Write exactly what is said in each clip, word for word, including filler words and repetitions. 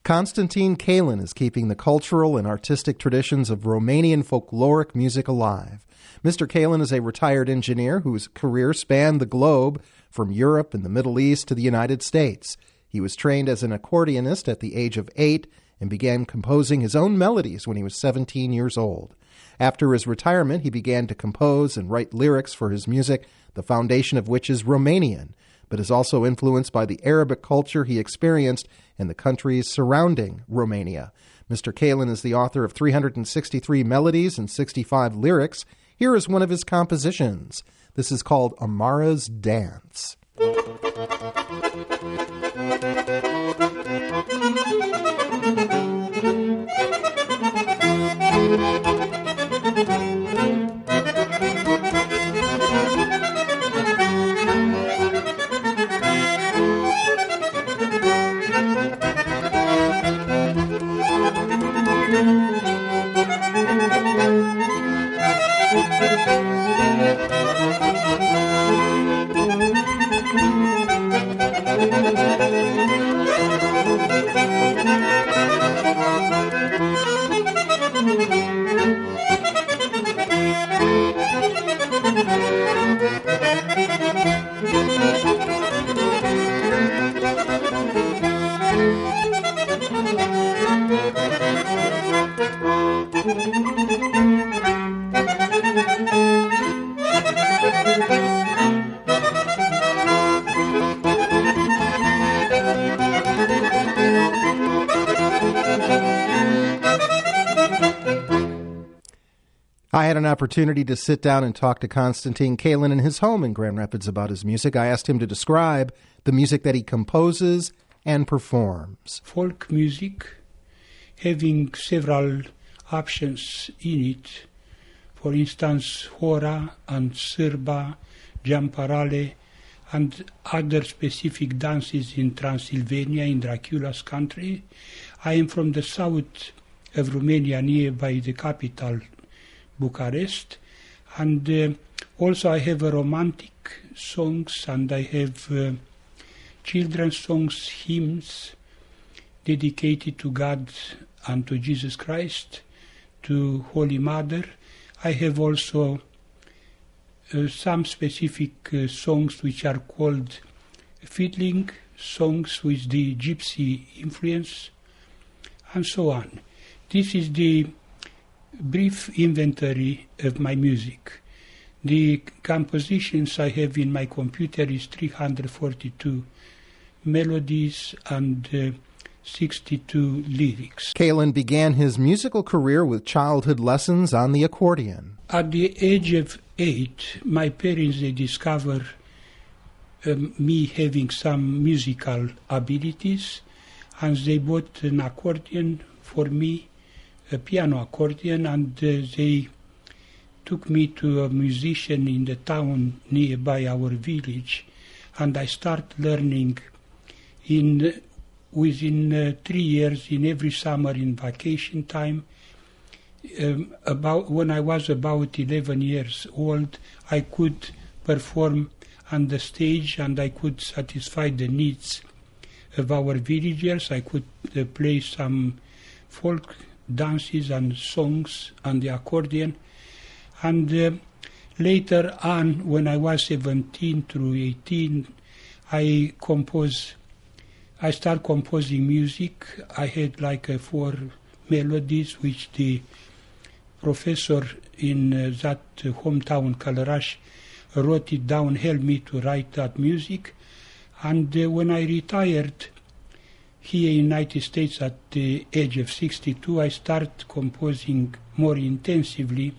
Constantine Kalin is keeping the cultural and artistic traditions of Romanian folkloric music alive. Mister Kalin is a retired engineer whose career spanned the globe from Europe and the Middle East to the United States. He was trained as an accordionist at the age of eight and began composing his own melodies when he was seventeen years old. After his retirement, he began to compose and write lyrics for his music, the foundation of which is Romanian, but is also influenced by the Arabic culture he experienced in the countries surrounding Romania. Mister Kalin is the author of three hundred sixty-three melodies and sixty-five lyrics. Here is one of his compositions. This is called Amara's Dance. I had an opportunity to sit down and talk to Constantine Kalin in his home in Grand Rapids about his music. I asked him to describe the music that he composes and performs. Folk music, having several options in it, for instance, hora and sârba, jamparale, and other specific dances in Transylvania, in Dracula's country. I am from the south of Romania, nearby the capital, Bucharest, and uh, also I have uh, romantic songs, and I have uh, children's songs, hymns dedicated to God and to Jesus Christ, to Holy Mother. I have also uh, some specific uh, songs which are called fiddling songs with the gypsy influence, and so on. This is the brief inventory of my music. The compositions I have in my computer is three hundred forty-two melodies and uh, sixty-two lyrics. Kalin began his musical career with childhood lessons on the accordion. At the age of eight, my parents, they discovered um, me having some musical abilities, and they bought an accordion for me, a piano accordion, and uh, they took me to a musician in the town nearby our village, and I started learning in within uh, three years, in every summer in vacation time. Um, about when I was about eleven years old, I could perform on the stage, and I could satisfy the needs of our villagers. I could uh, play some folk dances and songs on the accordion. And uh, later on, when I was seventeen through eighteen, I composed, I started composing music. I had like uh, four melodies which the professor in uh, that uh, hometown, Călăraș, wrote it down, helped me to write that music. And uh, when I retired here in the United States at the age of sixty-two, I started composing more intensively.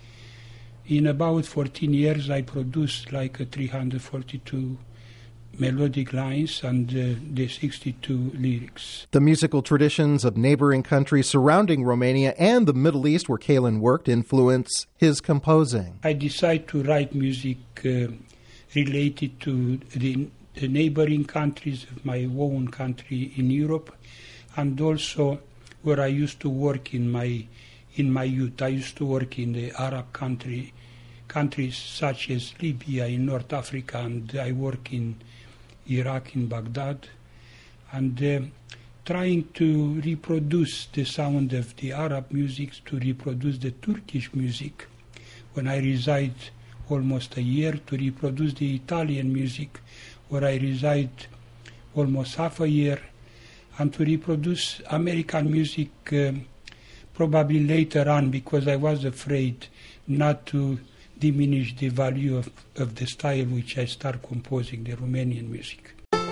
In about fourteen years, I produced like a three hundred forty-two melodic lines and uh, the sixty-two lyrics. The musical traditions of neighboring countries surrounding Romania and the Middle East where Kalin worked influence his composing. I decided to write music uh, related to the the neighboring countries of my own country in Europe, and also where I used to work in my in my youth. I used to work in the Arab country, countries such as Libya in North Africa, and I work in Iraq, in Baghdad. And uh, trying to reproduce the sound of the Arab music, to reproduce the Turkish music. When I reside almost a year, to reproduce the Italian music, where I reside almost half a year, and to reproduce American music um, probably later on, because I was afraid not to diminish the value of, of the style which I start composing, the Romanian music.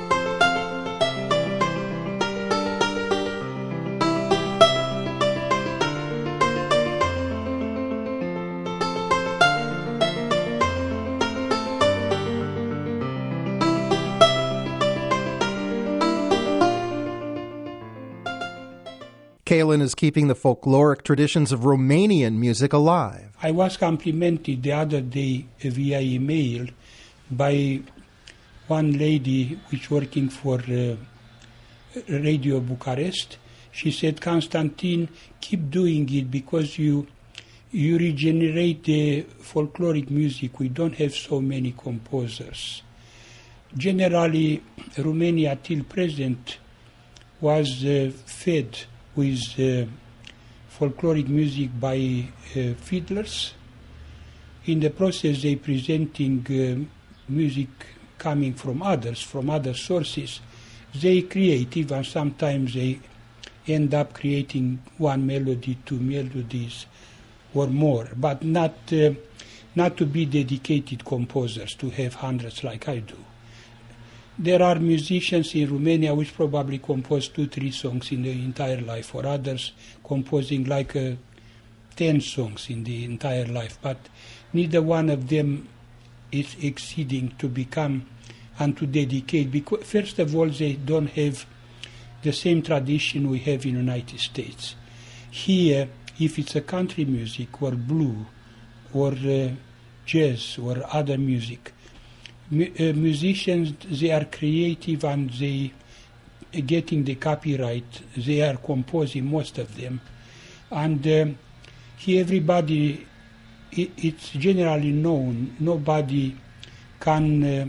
Kalin is keeping the folkloric traditions of Romanian music alive. I was complimented the other day via email by one lady which working for uh, Radio Bucharest. She said, Constantin, keep doing it because you you regenerate the folkloric music. We don't have so many composers. Generally, Romania till present was uh, fed with uh, folkloric music by uh, fiddlers. In the process, they presenting uh, music coming from others, from other sources. They creative, and sometimes they end up creating one melody, two melodies, or more, but not uh, not to be dedicated composers, to have hundreds like I do. There are musicians in Romania which probably compose two, three songs in their entire life, or others composing like uh, ten songs in the entire life, but neither one of them is exceeding to become and to dedicate, because first of all, they don't have the same tradition we have in the United States. Here, if it's a country music, or blue, or uh, jazz, or other music, mu- uh, musicians, they are creative and they uh, getting the copyright, they are composing most of them. And uh, here everybody, it, it's generally known, nobody can, uh,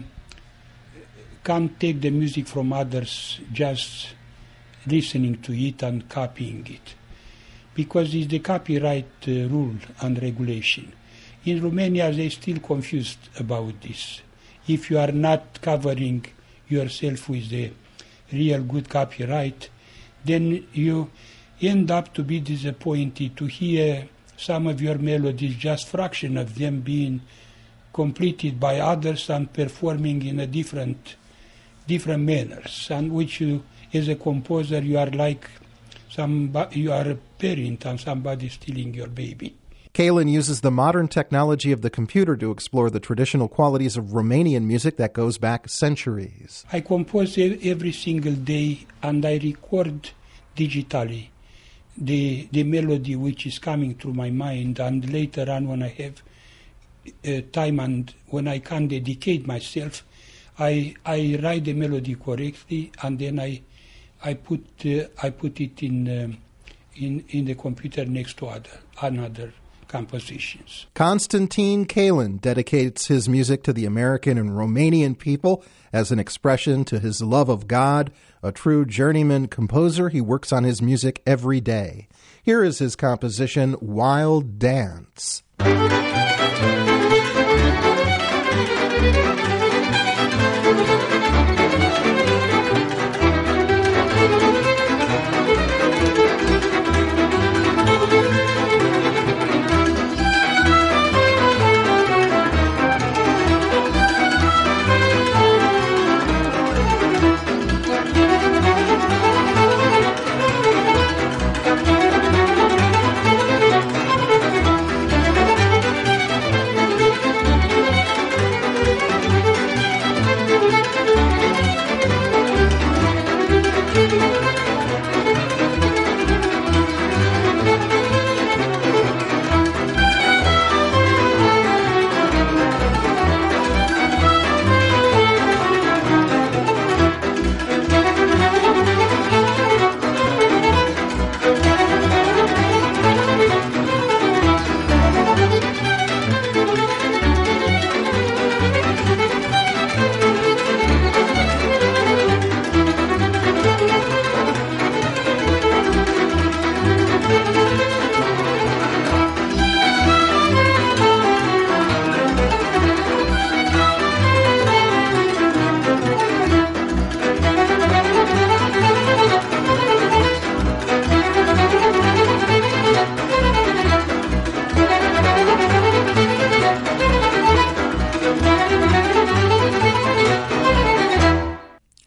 can take the music from others just listening to it and copying it, because it's the copyright uh, rule and regulation. In Romania, they're still confused about this. If you are not covering yourself with the real good copyright, then you end up to be disappointed to hear some of your melodies, just fraction of them being completed by others and performing in a different, different manners, and which you, as a composer, you are like some, you are a parent and somebody stealing your baby. Kalin uses the modern technology of the computer to explore the traditional qualities of Romanian music that goes back centuries. I compose every single day, and I record digitally the the melody which is coming through my mind, and later on when I have uh, time and when I can dedicate myself, I I write the melody correctly, and then I I put uh, I put it in um, in in the computer next to other another compositions. Constantin Kalin dedicates his music to the American and Romanian people as an expression to his love of God. A true journeyman composer, he works on his music every day. Here is his composition, Wild Dance.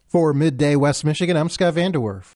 For Midday West Michigan, I'm Scott Vanderwerf.